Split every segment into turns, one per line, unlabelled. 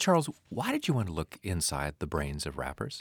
Charles, why did you want to look inside the brains of rappers?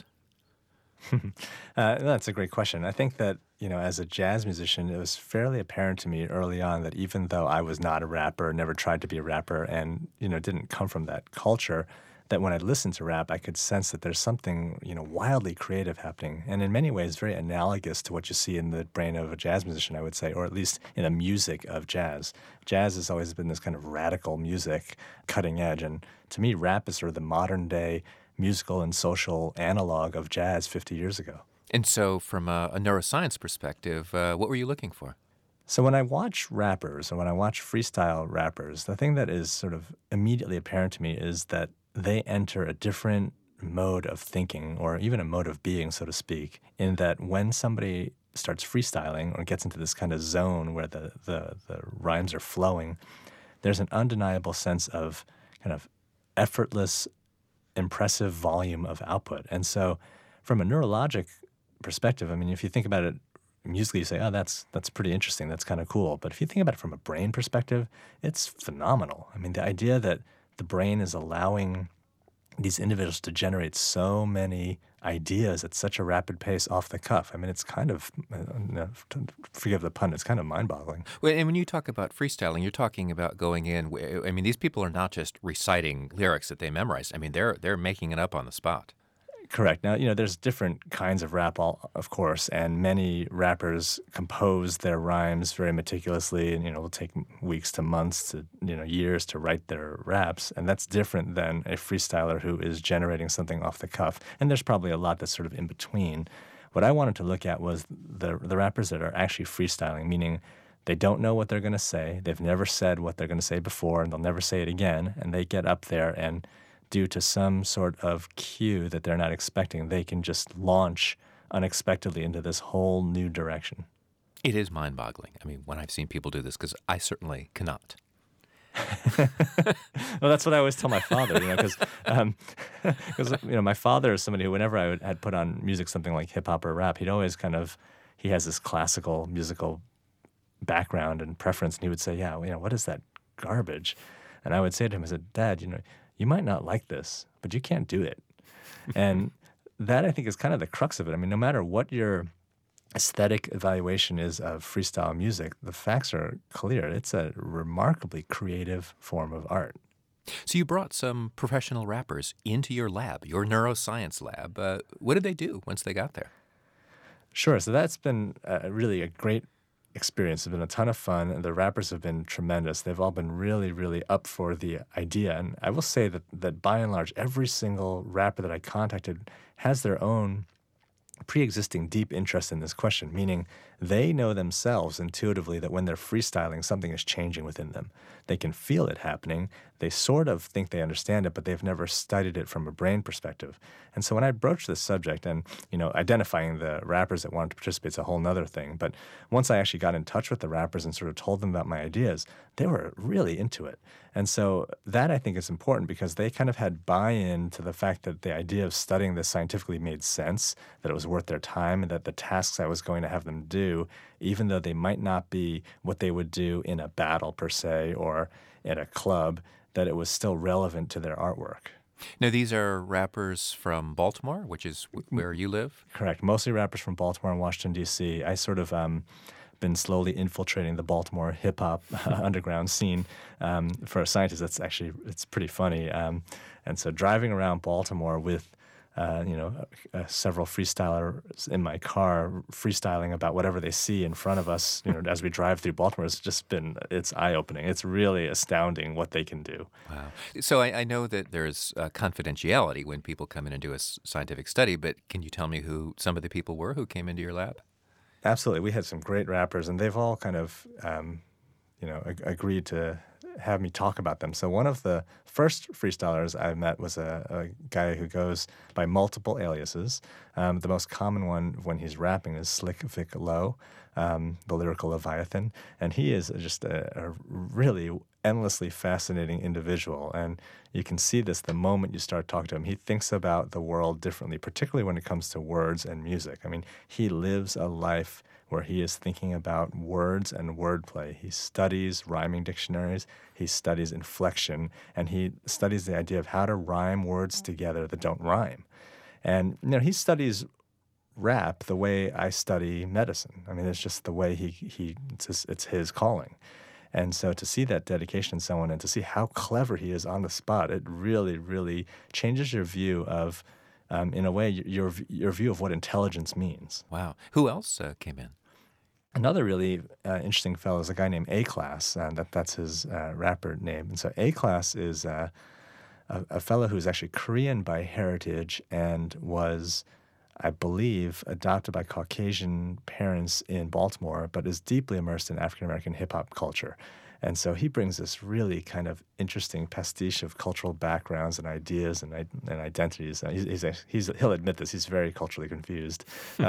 That's a great question. I think that, as a jazz musician, it was fairly apparent to me early on that even though I was not a rapper, never tried to be a rapper, and, didn't come from that culture, that when I listened to rap, I could sense that there's something, wildly creative happening. And in many ways, very analogous to what you see in the brain of a jazz musician, I would say, or at least in the music of jazz. Jazz has always been this kind of radical music, cutting edge. And to me, rap is sort of the modern day musical and social analog of jazz 50 years ago.
And so, from a neuroscience perspective, what were you looking for?
So when I watch rappers or when I watch freestyle rappers, the thing that is sort of immediately apparent to me is that they enter a different mode of thinking or even a mode of being, so to speak, in that when somebody starts freestyling or gets into this kind of zone where the rhymes are flowing, there's an undeniable sense of kind of effortless, impressive volume of output. And so from a neurologic perspective, I mean, if you think about it musically, you say, oh, that's pretty interesting. That's kind of cool. But if you think about it from a brain perspective, it's phenomenal. I mean, the idea that the brain is allowing these individuals to generate so many ideas at such a rapid pace off the cuff. I mean, it's kind of, forgive the pun, it's kind of mind-boggling.
Well, and when you talk about freestyling, you're talking about going in. I mean, these people are not just reciting lyrics that they memorized. I mean, they're making it up on the spot.
Correct. Now, there's different kinds of rap, of course, and many rappers compose their rhymes very meticulously, and, it'll take weeks to months to, years to write their raps, and that's different than a freestyler who is generating something off the cuff. And there's probably a lot that's sort of in between. What I wanted to look at was the rappers that are actually freestyling, meaning they don't know what they're going to say, they've never said what they're going to say before, and they'll never say it again, and they get up there and due to some sort of cue that they're not expecting, they can just launch unexpectedly into this whole new direction.
It is mind-boggling. I mean, when I've seen people do this, because I certainly cannot.
Well, that's what I always tell my father, because my father is somebody who, whenever I had put on music, something like hip-hop or rap, he'd always he has this classical musical background and preference, and he would say, yeah, what is that garbage? And I would say to him, I said, Dad, you might not like this, but you can't do it. And that, I think, is kind of the crux of it. I mean, no matter what your aesthetic evaluation is of freestyle music, the facts are clear. It's a remarkably creative form of art.
So you brought some professional rappers into your lab, your neuroscience lab. What did they do once they got there?
Sure. So that's been really a great experience. It's been a ton of fun. The rappers have been tremendous. They've all been really, really up for the idea. And I will say that by and large, every single rapper that I contacted has their own pre-existing deep interest in this question, meaning they know themselves intuitively that when they're freestyling, something is changing within them. They can feel it happening. They sort of think they understand it, but they've never studied it from a brain perspective. And so when I broached this subject and, identifying the rappers that wanted to participate is a whole nother thing. But once I actually got in touch with the rappers and sort of told them about my ideas, they were really into it. And so that, I think, is important because they kind of had buy-in to the fact that the idea of studying this scientifically made sense, that it was worth their time, and that the tasks I was going to have them do, even though they might not be what they would do in a battle per se or at a club, that it was still relevant to their artwork.
Now, these are rappers from Baltimore, which is where you live?
Correct. Mostly rappers from Baltimore and Washington, D.C. I sort of been slowly infiltrating the Baltimore hip-hop underground scene. For a scientist, it's pretty funny. And so driving around Baltimore with several freestylers in my car freestyling about whatever they see in front of us, as we drive through Baltimore, it's eye-opening. It's really astounding what they can do.
Wow. So I know that there's confidentiality when people come in and do a scientific study, but can you tell me who some of the people were who came into your lab?
Absolutely. We had some great rappers, and they've all kind of, agreed to have me talk about them. So one of the first freestylers I met was a guy who goes by multiple aliases. The most common one when he's rapping is Slick Vic Low, the lyrical Leviathan. And he is just a really endlessly fascinating individual. And you can see this the moment you start talking to him. He thinks about the world differently, particularly when it comes to words and music. I mean, he lives a life where he is thinking about words and wordplay. He studies rhyming dictionaries, he studies inflection, and he studies the idea of how to rhyme words together that don't rhyme. And he studies rap the way I study medicine. I mean, it's just the way it's his calling. And so to see that dedication in someone and to see how clever he is on the spot, it really, really changes your view of, in a way, your view of what intelligence means.
Wow. Who else came in?
Another really interesting fellow is a guy named A-Class, and that's his rapper name. And so A-Class is a fellow who's actually Korean by heritage and was, I believe, adopted by Caucasian parents in Baltimore, but is deeply immersed in African-American hip-hop culture. And so he brings this really kind of interesting pastiche of cultural backgrounds and ideas and identities. He'll admit this. He's very culturally confused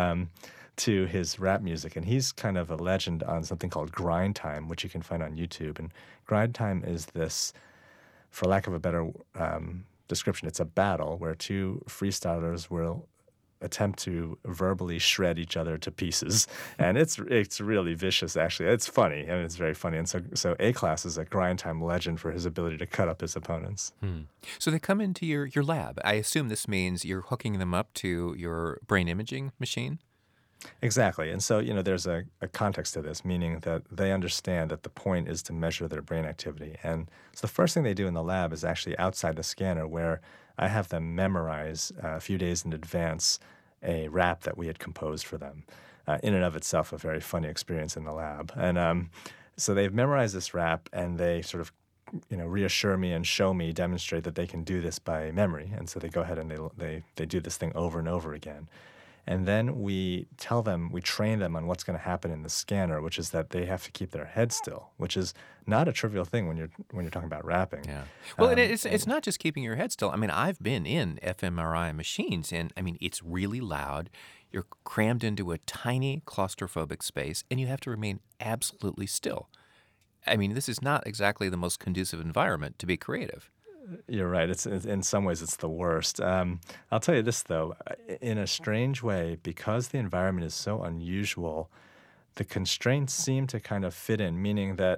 to his rap music. And he's kind of a legend on something called Grind Time, which you can find on YouTube. And Grind Time is this, for lack of a better description, it's a battle where two freestylers will attempt to verbally shred each other to pieces. And it's really vicious, actually. It's funny, and it's very funny. And so A-Class is a Grind Time legend for his ability to cut up his opponents.
So they come into your lab. I assume this means you're hooking them up to your brain imaging machine?
Exactly. And so, there's a context to this, meaning that they understand that the point is to measure their brain activity. And so the first thing they do in the lab is actually outside the scanner, where I have them memorize a few days in advance a rap that we had composed for them. In and of itself, a very funny experience in the lab. And so they've memorized this rap, and they sort of reassure me and show me, demonstrate that they can do this by memory. And so they go ahead and they do this thing over and over again. And then we train them on what's going to happen in the scanner, which is that they have to keep their head still, which is not a trivial thing when you're talking about rapping.
Yeah. Well, and it's not just keeping your head still. I mean, I've been in fMRI machines, and I mean, it's really loud. You're crammed into a tiny claustrophobic space, and you have to remain absolutely still. I mean, this is not exactly the most conducive environment to be creative.
You're right. It's in some ways it's the worst. I'll tell you this, though. In a strange way, because the environment is so unusual, the constraints seem to kind of fit in, meaning that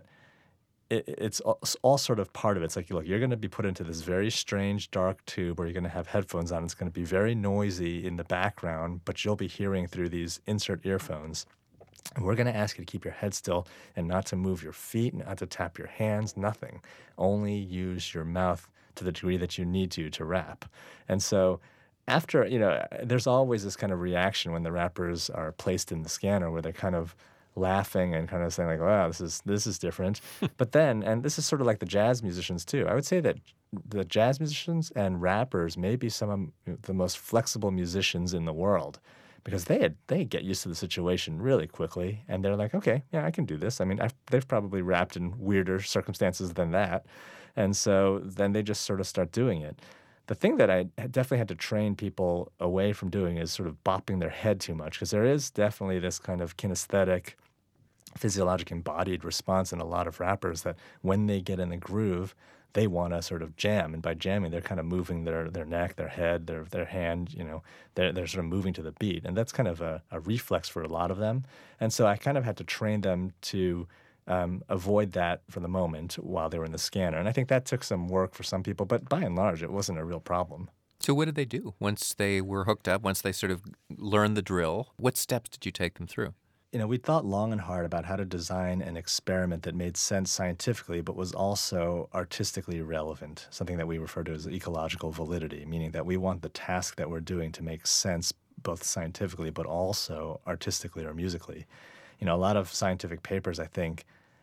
it's all sort of part of it. It's like, look, you're going to be put into this very strange, dark tube where you're going to have headphones on. It's going to be very noisy in the background, but you'll be hearing through these insert earphones. And we're going to ask you to keep your head still and not to move your feet, not to tap your hands, nothing. Only use your mouth to the degree that you need to rap. And so after, there's always this kind of reaction when the rappers are placed in the scanner where they're kind of laughing and kind of saying like, wow, this is different. But then, and this is sort of like the jazz musicians too, I would say that the jazz musicians and rappers may be some of the most flexible musicians in the world, because they get used to the situation really quickly, and they're like, okay, yeah, I can do this. I mean, they've probably rapped in weirder circumstances than that, and so then they just sort of start doing it. The thing that I definitely had to train people away from doing is sort of bopping their head too much, because there is definitely this kind of kinesthetic, physiologic embodied response in a lot of rappers that when they get in the groove, they want to sort of jam. And by jamming, they're kind of moving their neck, their head, their hand, they're sort of moving to the beat. And that's kind of a reflex for a lot of them. And so I kind of had to train them to avoid that for the moment while they were in the scanner. And I think that took some work for some people, but by and large, it wasn't a real problem.
So what did they do once they were hooked up, once they sort of learned the drill? What steps did you take them through?
We thought long and hard about how to design an experiment that made sense scientifically, but was also artistically relevant, something that we refer to as ecological validity, meaning that we want the task that we're doing to make sense both scientifically but also artistically or musically. A lot of scientific papers, I think,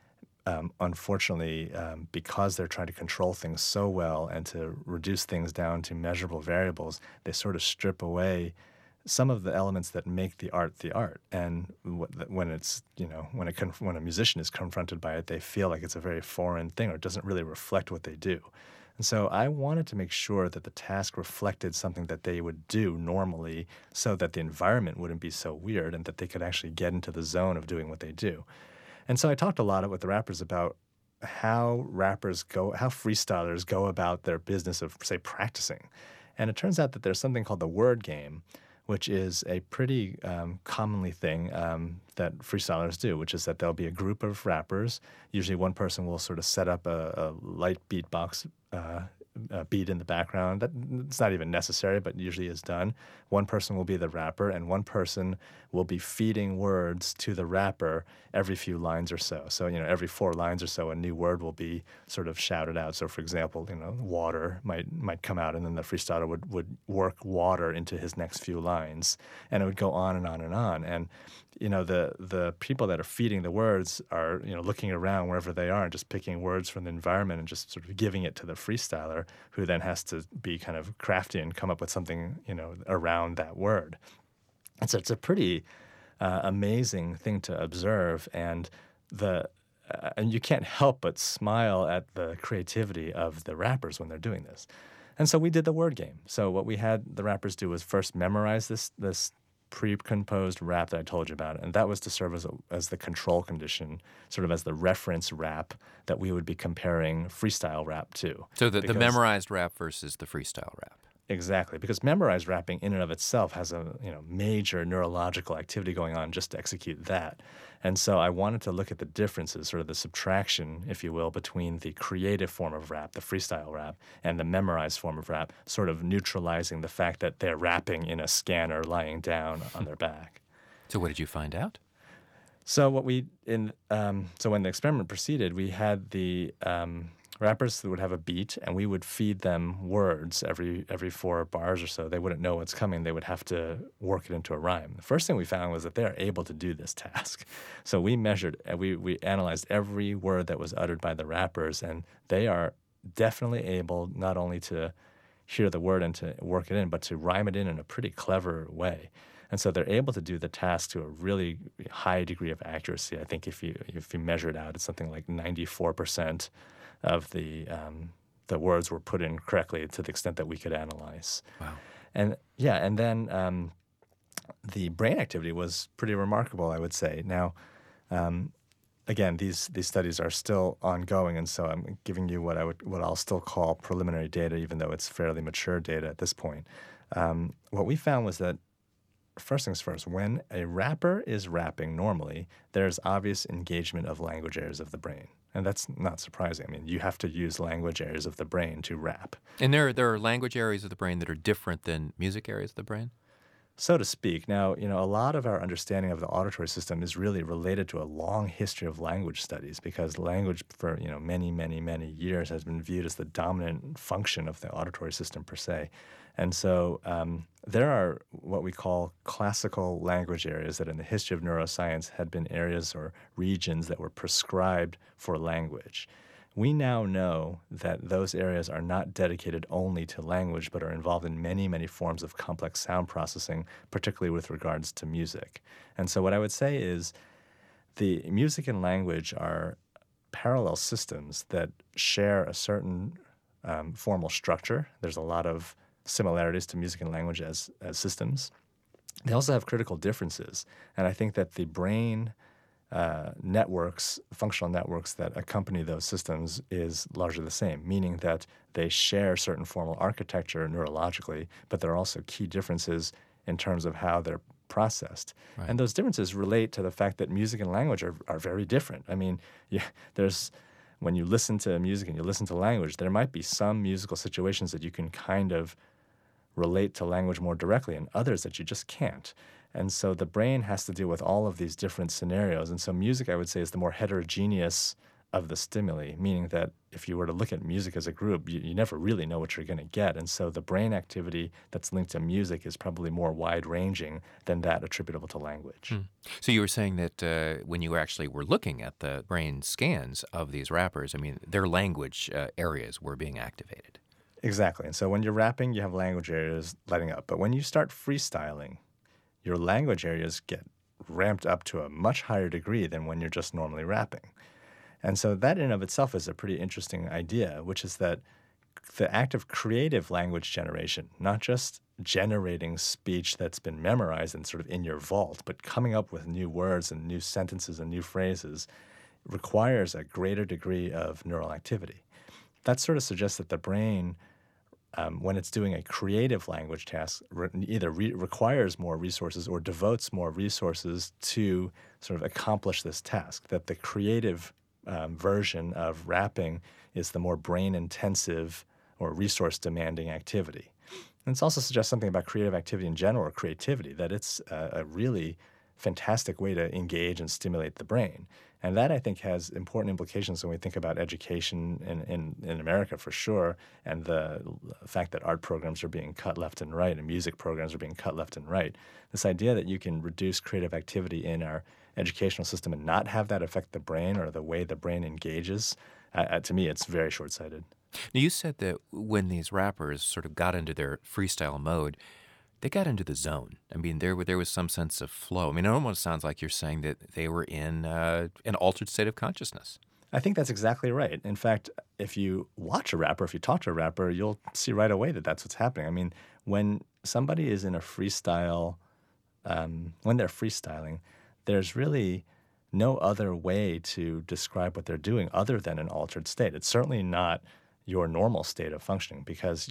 unfortunately, because they're trying to control things so well and to reduce things down to measurable variables, they sort of strip away some of the elements that make the art. And when it's, when a musician is confronted by it, they feel like it's a very foreign thing or it doesn't really reflect what they do. And so I wanted to make sure that the task reflected something that they would do normally so that the environment wouldn't be so weird and that they could actually get into the zone of doing what they do. And so I talked a lot with the rappers about how freestylers go about their business of, say, practicing. And it turns out that there's something called the word game, which is a pretty commonly thing that freestylers do, which is that there'll be a group of rappers. Usually one person will sort of set up a light beatbox beat in the background. It's not even necessary, but usually is done. One person will be the rapper, and one person will be feeding words to the rapper every few lines or so. So, every 4 lines or so, a new word will be sort of shouted out. So, for example, water might come out, and then the freestyler would work water into his next few lines, and it would go on and on and on. And the people that are feeding the words are looking around wherever they are and just picking words from the environment and just sort of giving it to the freestyler, who then has to be kind of crafty and come up with something around that word. And so it's a pretty amazing thing to observe, and you can't help but smile at the creativity of the rappers when they're doing this. And so we did the word game. So what we had the rappers do was first memorize this pre-composed rap that I told you about, and that was to serve as the control condition, sort of as the reference rap that we would be comparing freestyle rap to.
So the memorized rap versus the freestyle rap.
Exactly, because memorized rapping in and of itself has a major neurological activity going on just to execute that. And so I wanted to look at the differences, sort of the subtraction, if you will, between the creative form of rap, the freestyle rap, and the memorized form of rap, sort of neutralizing the fact that they're rapping in a scanner lying down on their back.
So what did you find out?
So so when the experiment proceeded, we had the rappers that would have a beat, and we would feed them words every 4 bars or so. They wouldn't know what's coming. They would have to work it into a rhyme. The first thing we found was that they're able to do this task. So we measured, and we analyzed every word that was uttered by the rappers, and they are definitely able not only to hear the word and to work it in, but to rhyme it in a pretty clever way. And so they're able to do the task to a really high degree of accuracy. I think if you measure it out, it's something like 94% of the words were put in correctly to the extent that we could analyze.
Wow.
And then the brain activity was pretty remarkable, I would say. Now, again, these studies are still ongoing, and so I'm giving you what I'll still call preliminary data, even though it's fairly mature data at this point. What we found was that, first things first, when a rapper is rapping normally, there's obvious engagement of language areas of the brain. And that's not surprising. I mean, you have to use language areas of the brain to rap.
And there are language areas of the brain that are different than music areas of the brain?
So to speak. Now, a lot of our understanding of the auditory system is really related to a long history of language studies, because language for, many, many, many years has been viewed as the dominant function of the auditory system per se. And so there are what we call classical language areas that in the history of neuroscience had been areas or regions that were prescribed for language. We now know that those areas are not dedicated only to language, but are involved in many, many forms of complex sound processing, particularly with regards to music. And so what I would say is the music and language are parallel systems that share a certain formal structure. There's a lot of similarities to music and language as systems. They also have critical differences. And I think that the brain networks, functional networks that accompany those systems is largely the same, meaning that they share certain formal architecture neurologically, but there are also key differences in terms of how they're processed. Right. And those differences relate to the fact that music and language are very different. I mean, when you listen to music and you listen to language, there might be some musical situations that you can kind of relate to language more directly and others that you just can't. And so the brain has to deal with all of these different scenarios. And so music, I would say, is the more heterogeneous of the stimuli, meaning that if you were to look at music as a group, you never really know what you're going to get. And so the brain activity that's linked to music is probably more wide-ranging than that attributable to language.
So you were saying that when you actually were looking at the brain scans of these rappers, I mean, their language areas were being activated.
Exactly. And so when you're rapping, you have language areas lighting up. But when you start freestyling, your language areas get ramped up to a much higher degree than when you're just normally rapping. And so that in and of itself is a pretty interesting idea, which is that the act of creative language generation, not just generating speech that's been memorized and sort of in your vault, but coming up with new words and new sentences and new phrases, requires a greater degree of neural activity. That sort of suggests that the brain, when it's doing a creative language task, either requires more resources or devotes more resources to sort of accomplish this task, that the creative version of rapping is the more brain-intensive or resource-demanding activity. And it also suggests something about creative activity in general, or creativity, that it's a really fantastic way to engage and stimulate the brain. And that, I think, has important implications when we think about education in America, for sure, and the fact that art programs are being cut left and right and music programs are being cut left and right. This idea that you can reduce creative activity in our educational system and not have that affect the brain or the way the brain engages, to me, it's very short-sighted.
Now, you said that when these rappers sort of got into their freestyle mode, they got into the zone. I mean, there was some sense of flow. I mean, it almost sounds like you're saying that they were in an altered state of consciousness.
I think that's exactly right. In fact, if you watch a rapper, if you talk to a rapper, you'll see right away that that's what's happening. I mean, when somebody is in a freestyle, when they're freestyling, there's really no other way to describe what they're doing other than an altered state. It's certainly not your normal state of functioning, because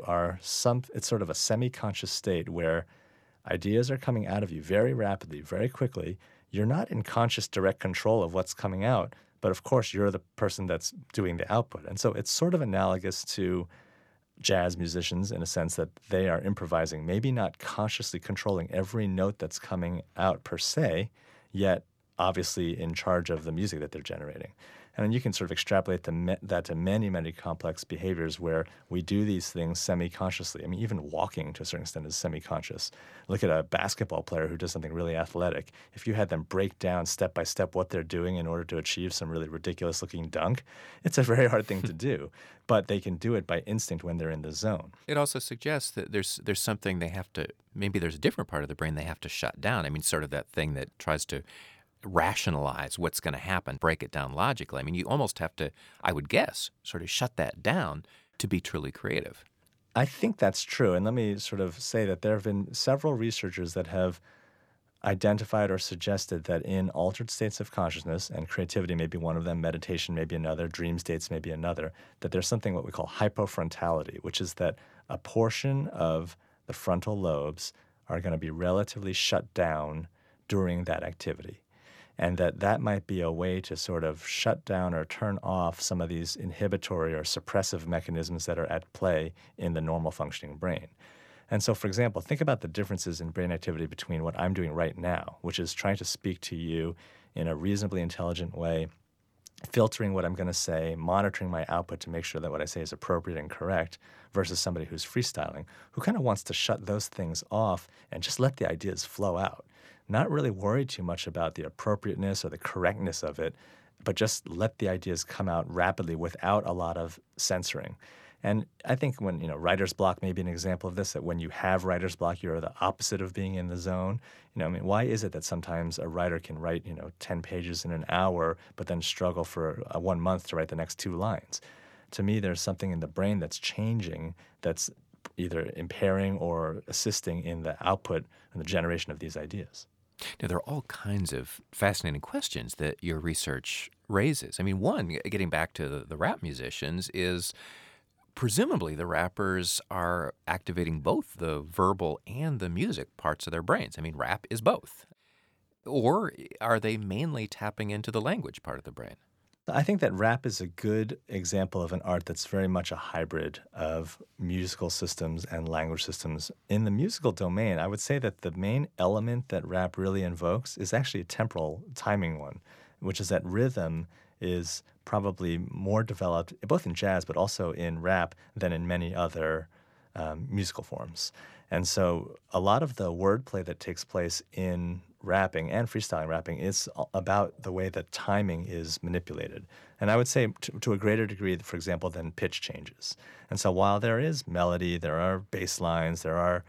it's sort of a semi-conscious state where ideas are coming out of you very rapidly, very quickly. You're not in conscious direct control of what's coming out, but of course you're the person that's doing the output. And so it's sort of analogous to jazz musicians in a sense that they are improvising, maybe not consciously controlling every note that's coming out per se, yet obviously in charge of the music that they're generating. And then you can sort of extrapolate that to many, many complex behaviors where we do these things semi-consciously. I mean, even walking to a certain extent is semi-conscious. Look at a basketball player who does something really athletic. If you had them break down step by step what they're doing in order to achieve some really ridiculous-looking dunk, it's a very hard thing to do. But they can do it by instinct when they're in the zone.
It also suggests that there's something they have to, maybe there's a different part of the brain they have to shut down. I mean, sort of that thing that tries to rationalize what's going to happen, break it down logically. I mean, you almost have to, I would guess, sort of shut that down to be truly creative.
I think that's true. And let me sort of say that there have been several researchers that have identified or suggested that in altered states of consciousness, and creativity may be one of them, meditation may be another, dream states may be another, that there's something what we call hypofrontality, which is that a portion of the frontal lobes are going to be relatively shut down during that activity. And that might be a way to sort of shut down or turn off some of these inhibitory or suppressive mechanisms that are at play in the normal functioning brain. And so, for example, think about the differences in brain activity between what I'm doing right now, which is trying to speak to you in a reasonably intelligent way, filtering what I'm going to say, monitoring my output to make sure that what I say is appropriate and correct, versus somebody who's freestyling, who kind of wants to shut those things off and just let the ideas flow out. Not really worry too much about the appropriateness or the correctness of it, but just let the ideas come out rapidly without a lot of censoring. And I think when, writer's block may be an example of this, that when you have writer's block, you're the opposite of being in the zone. Why is it that sometimes a writer can write, 10 pages in an hour, but then struggle for 1 month to write the next 2 lines? To me, there's something in the brain that's changing, that's either impairing or assisting in the output and the generation of these ideas.
Now, there are all kinds of fascinating questions that your research raises. I mean, one, getting back to the rap musicians, is presumably the rappers are activating both the verbal and the music parts of their brains. I mean, rap is both. Or are they mainly tapping into the language part of the brain?
I think that rap is a good example of an art that's very much a hybrid of musical systems and language systems. In the musical domain, I would say that the main element that rap really invokes is actually a temporal timing one, which is that rhythm is probably more developed, both in jazz but also in rap, than in many other musical forms. And so a lot of the wordplay that takes place in rapping and freestyling rapping is about the way that timing is manipulated. And I would say to a greater degree, for example, than pitch changes. And so while there is melody, there are bass lines, there are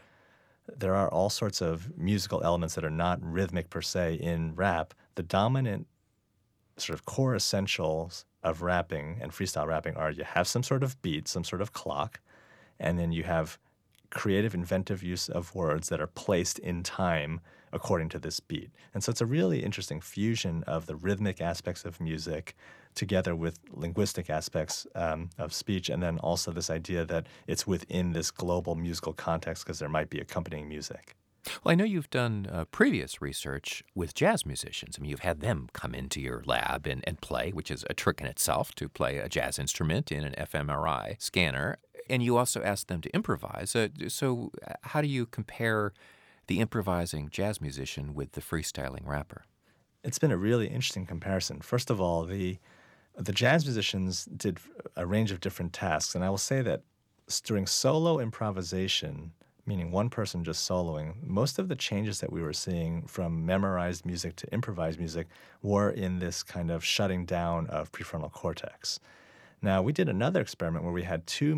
all sorts of musical elements that are not rhythmic per se in rap, the dominant sort of core essentials of rapping and freestyle rapping are you have some sort of beat, some sort of clock, and then you have creative, inventive use of words that are placed in time according to this beat. And so it's a really interesting fusion of the rhythmic aspects of music together with linguistic aspects of speech, and then also this idea that it's within this global musical context because there might be accompanying music.
Well, I know you've done previous research with jazz musicians. I mean, you've had them come into your lab and play, which is a trick in itself to play a jazz instrument in an fMRI scanner. And you also asked them to improvise. So how do you compare the improvising jazz musician with the freestyling rapper?
It's been a really interesting comparison. First of all, the jazz musicians did a range of different tasks, and I will say that during solo improvisation, meaning one person just soloing, most of the changes that we were seeing from memorized music to improvised music were in this kind of shutting down of prefrontal cortex. Now, we did another experiment where we had two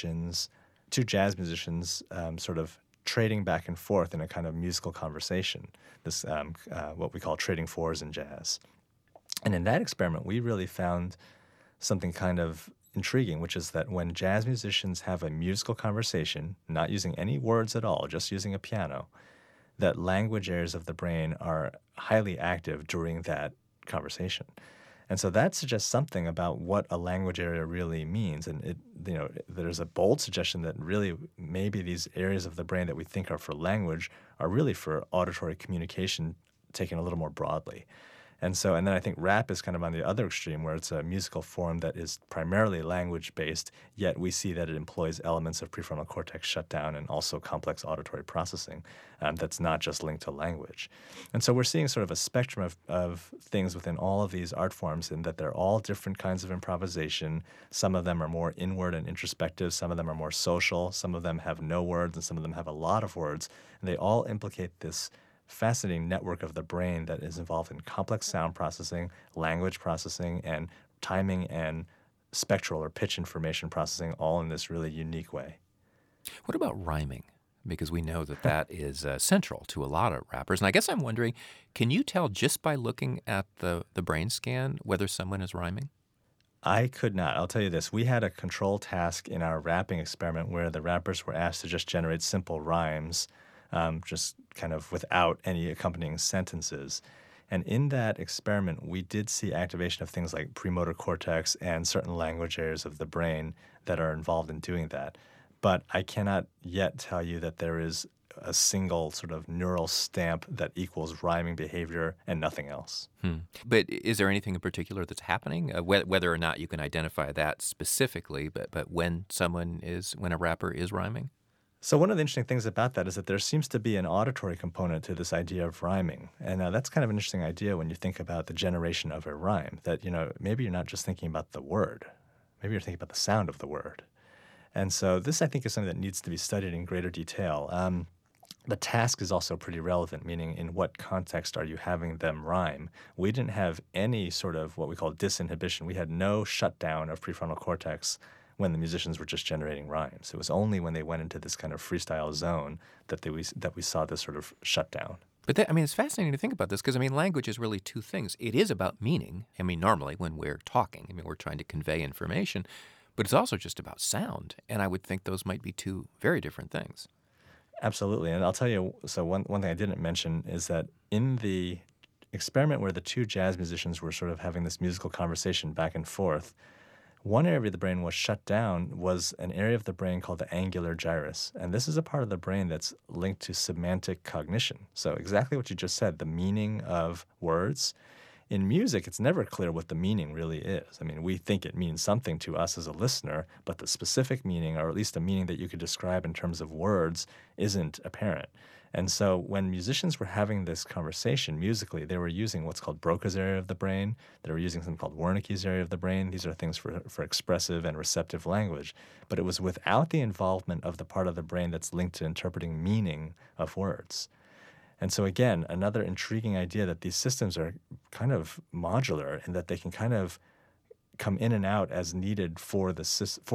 jazz musicians, sort of trading back and forth in a kind of musical conversation, this what we call trading fours in jazz. And in that experiment, we really found something kind of intriguing, which is that when jazz musicians have a musical conversation, not using any words at all, just using a piano, that language areas of the brain are highly active during that conversation. And so that suggests something about what a language area really means. And there's a bold suggestion that really maybe these areas of the brain that we think are for language are really for auditory communication taken a little more broadly. And then I think rap is kind of on the other extreme, where it's a musical form that is primarily language-based, yet we see that it employs elements of prefrontal cortex shutdown and also complex auditory processing that's not just linked to language. And so we're seeing sort of a spectrum of things within all of these art forms, in that they're all different kinds of improvisation. Some of them are more inward and introspective. Some of them are more social. Some of them have no words, and some of them have a lot of words. And they all implicate this fascinating network of the brain that is involved in complex sound processing, language processing, and timing and spectral or pitch information processing, all in this really unique way.
What about rhyming? Because we know that is central to a lot of rappers. And I guess I'm wondering, can you tell just by looking at the brain scan whether someone is rhyming?
I could not. I'll tell you this. We had a control task in our rapping experiment where the rappers were asked to just generate simple rhymes, just kind of without any accompanying sentences. And in that experiment, we did see activation of things like premotor cortex and certain language areas of the brain that are involved in doing that. But I cannot yet tell you that there is a single sort of neural stamp that equals rhyming behavior and nothing else.
But is there anything in particular that's happening? Whether or not you can identify that specifically, but when a rapper is rhyming?
So one of the interesting things about that is that there seems to be an auditory component to this idea of rhyming. And that's kind of an interesting idea when you think about the generation of a rhyme, that, maybe you're not just thinking about the word. Maybe you're thinking about the sound of the word. And so this, I think, is something that needs to be studied in greater detail. The task is also pretty relevant, meaning in what context are you having them rhyme? We didn't have any sort of what we call disinhibition. We had no shutdown of prefrontal cortex when the musicians were just generating rhymes. It was only when they went into this kind of freestyle zone that we saw this sort of shutdown.
But it's fascinating to think about this because, language is really two things. It is about meaning. Normally when we're talking, we're trying to convey information, but it's also just about sound. And I would think those might be two very different things.
Absolutely. And I'll tell you, so one thing I didn't mention is that in the experiment where the two jazz musicians were sort of having this musical conversation back and forth, one area of the brain was shut down was an area of the brain called the angular gyrus. And this is a part of the brain that's linked to semantic cognition. So exactly what you just said, the meaning of words. In music, it's never clear what the meaning really is. We think it means something to us as a listener, but the specific meaning, or at least a meaning that you could describe in terms of words, isn't apparent. And so when musicians were having this conversation musically, they were using what's called Broca's area of the brain. They were using something called Wernicke's area of the brain. These are things for expressive and receptive language. But it was without the involvement of the part of the brain that's linked to interpreting meaning of words. And so again, another intriguing idea that these systems are kind of modular and that they can kind of come in and out as needed for the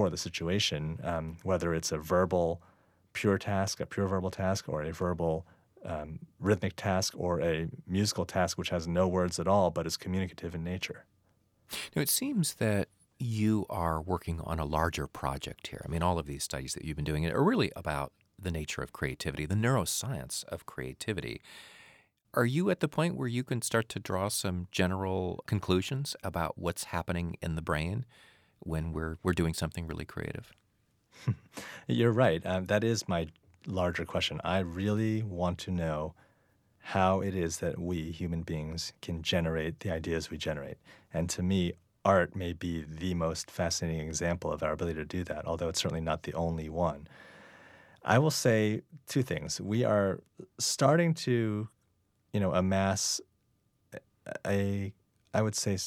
situation, whether it's a verbal pure task, a pure verbal task, or a verbal rhythmic task, or a musical task which has no words at all but is communicative in nature.
Now, it seems that you are working on a larger project here. All of these studies that you've been doing are really about the nature of creativity, the neuroscience of creativity. Are you at the point where you can start to draw some general conclusions about what's happening in the brain when we're doing something really creative?
You're right. That is my larger question. I really want to know how it is that we, human beings, can generate the ideas we generate. And to me, art may be the most fascinating example of our ability to do that, although it's certainly not the only one. I will say two things. We are starting to, amass I would say,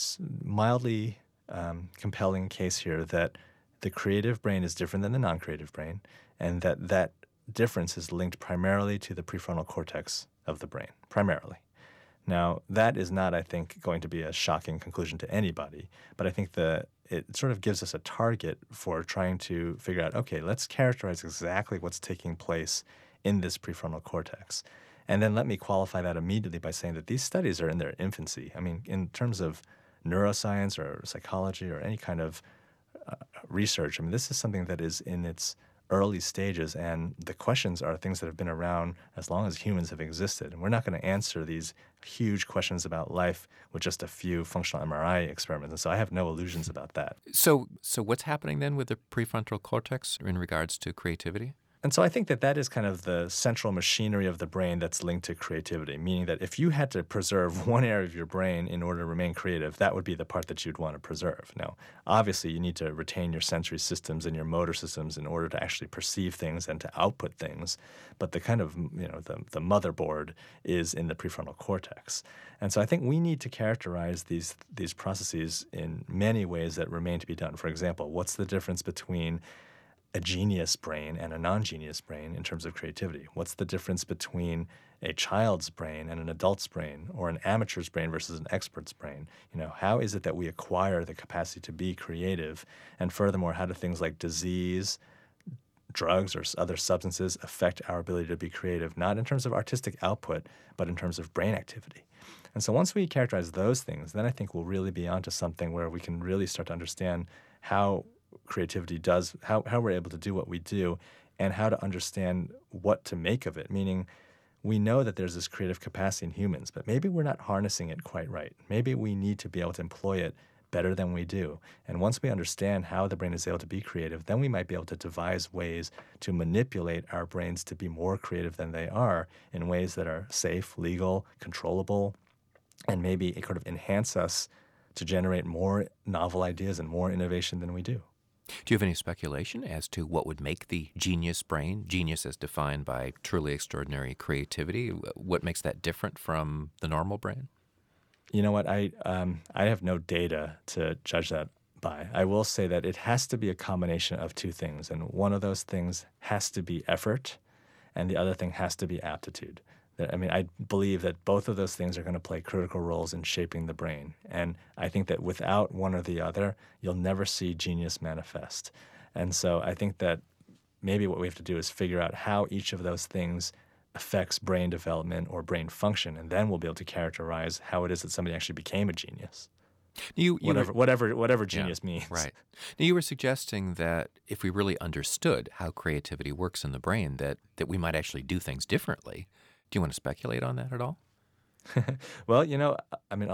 mildly compelling case here that the creative brain is different than the non-creative brain, and that difference is linked primarily to the prefrontal cortex of the brain, primarily. Now, that is not, I think, going to be a shocking conclusion to anybody, but I think it sort of gives us a target for trying to figure out, okay, let's characterize exactly what's taking place in this prefrontal cortex. And then let me qualify that immediately by saying that these studies are in their infancy. I mean, in terms of neuroscience or psychology or any kind of research, I mean, this is something that is in its early stages, and the questions are things that have been around as long as humans have existed. And we're not going to answer these huge questions about life with just a few functional MRI experiments. And so I have no illusions about that.
So what's happening then with the prefrontal cortex in regards to creativity?
And so I think that is kind of the central machinery of the brain that's linked to creativity, meaning that if you had to preserve one area of your brain in order to remain creative, that would be the part that you'd want to preserve. Now, obviously, you need to retain your sensory systems and your motor systems in order to actually perceive things and to output things. But the kind of, the motherboard is in the prefrontal cortex. And so I think we need to characterize these processes in many ways that remain to be done. For example, what's the difference between a genius brain and a non-genius brain in terms of creativity? What's the difference between a child's brain and an adult's brain, or an amateur's brain versus an expert's brain? How is it that we acquire the capacity to be creative? And furthermore, how do things like disease, drugs, or other substances affect our ability to be creative, not in terms of artistic output, but in terms of brain activity? And so once we characterize those things, then I think we'll really be onto something where we can really start to understand how creativity does, how we're able to do what we do, and how to understand what to make of it. Meaning, we know that there's this creative capacity in humans, but maybe we're not harnessing it quite right. Maybe we need to be able to employ it better than we do. And once we understand how the brain is able to be creative, then we might be able to devise ways to manipulate our brains to be more creative than they are in ways that are safe, legal, controllable, and maybe it kind of enhance us to generate more novel ideas and more innovation than we do.
Do you have any speculation as to what would make the genius brain, genius as defined by truly extraordinary creativity, what makes that different from the normal brain?
You know what? I have no data to judge that by. I will say that it has to be a combination of two things, and one of those things has to be effort, and the other thing has to be aptitude. I mean, I believe that both of those things are going to play critical roles in shaping the brain. And I think that without one or the other, you'll never see genius manifest. And so I think that maybe what we have to do is figure out how each of those things affects brain development or brain function, and then we'll be able to characterize how it is that somebody actually became a genius. Whatever genius means.
Right. Now, you were suggesting that if we really understood how creativity works in the brain, that we might actually do things differently. Do you want to speculate on that at all?
Well, I mean,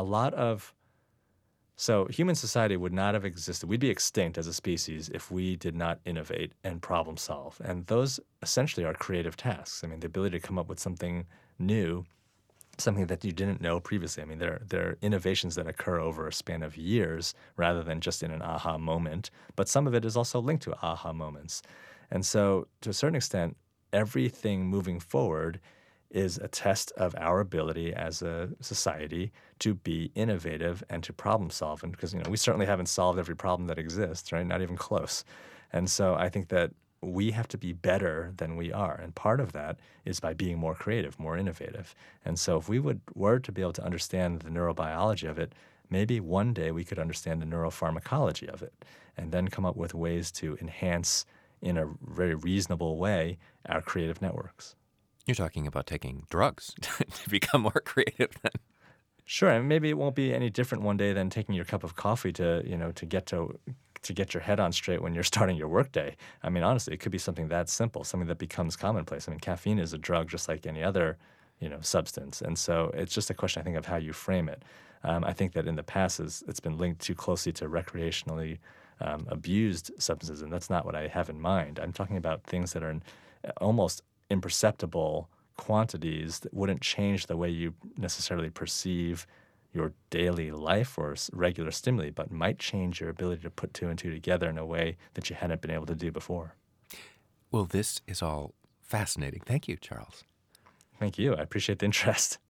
so human society would not have existed. We'd be extinct as a species if we did not innovate and problem solve. And those essentially are creative tasks. I mean, the ability to come up with something new, something that you didn't know previously. I mean, they're innovations that occur over a span of years rather than just in an aha moment. But some of it is also linked to aha moments. And so to a certain extent, everything moving forward is a test of our ability as a society to be innovative and to problem solve. And because, we certainly haven't solved every problem that exists, right? Not even close. And so I think that we have to be better than we are. And part of that is by being more creative, more innovative. And so if we were to be able to understand the neurobiology of it, maybe one day we could understand the neuropharmacology of it and then come up with ways to enhance in a very reasonable way our creative networks.
You're talking about taking drugs to become more creative then.
Sure, and maybe it won't be any different one day than taking your cup of coffee to get to to get your head on straight when you're starting your workday. I mean, honestly, it could be something that simple, something that becomes commonplace. I mean, caffeine is a drug just like any other, substance. And so it's just a question, I think, of how you frame it. I think that in the past, it's been linked too closely to recreationally abused substances, and that's not what I have in mind. I'm talking about things that are in almost imperceptible quantities that wouldn't change the way you necessarily perceive your daily life or regular stimuli, but might change your ability to put two and two together in a way that you hadn't been able to do before.
Well, this is all fascinating. Thank you, Charles.
Thank you. I appreciate the interest.